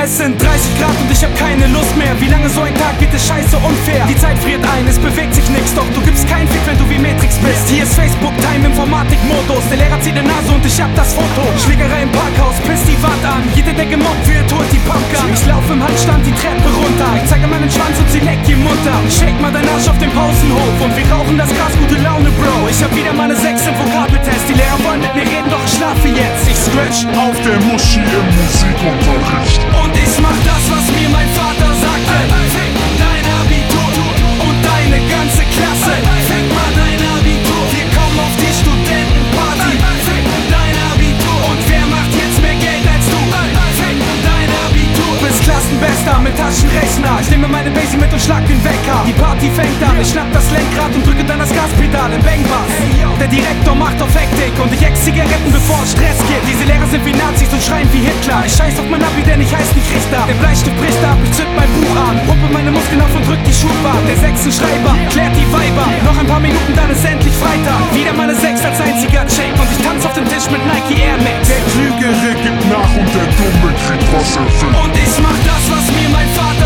Es sind 30 Grad und ich hab keine Lust mehr. Wie lange so ein Tag geht, ist scheiße unfair. Die Zeit friert ein, es bewegt sich nix, doch du gibst keinen Fick, wenn du wie Matrix bist. Hier ist Facebook-Time, Informatik-Modus. Der Lehrer zieht die Nase und ich hab das Foto. Schlägerei im Parkhaus, pisst die Wand an. Jeder, der gemobbt wird, holt die Pumpgun. Ich lauf im Handstand die Treppe runter. Ich zeige meinen Schwanz und sie leckt die Mutter. Shake mal deinen Arsch auf dem Pausenhof und wir rauchen das Gras, gute Laune, Bro. Ich hab wieder meine 6 im Vokabeltest. Die Lehrer wollen mit mir reden, doch ich schlafe jetzt. Ich scratch auf der Muschi im Musikunterricht. und ich mach das, was mir mein Vater sagte. Fick dein Abitur und deine ganze Klasse. Fick mal dein Abitur, wir kommen auf die Studentenparty. Fick dein Abitur und wer macht jetzt mehr Geld als du? Fick dein Abitur, bist Klassenbester mit Taschenrechner. Ich nehme meine Basie mit und schlag den Wecker. Die Party fängt an, ich schnapp das Lenkrad und drücke dann das Gaspedal im Bangbass. Der Direktor macht auf Hektik und ich ex Zigaretten, bevor es Stress gibt. Diese Lehrer sind wie Nazis und schreien wie Hitler. Ich scheiß auf mein Abi, denn ich heiß nicht Richter. Der Bleistift bricht ab, ich zünd mein Buch an. Pumpe meine Muskeln auf und drück die Schuhbahn. Der Sechsenschreiber klärt die Weiber. Noch ein paar Minuten, dann ist endlich Freitag. Wieder meine 6 als einziger Check und ich tanz auf dem Tisch mit Nike Air Max. Der Klügere gibt nach und der Dumme kriegt was erfüllt. Und ich mach das, was mir mein Vater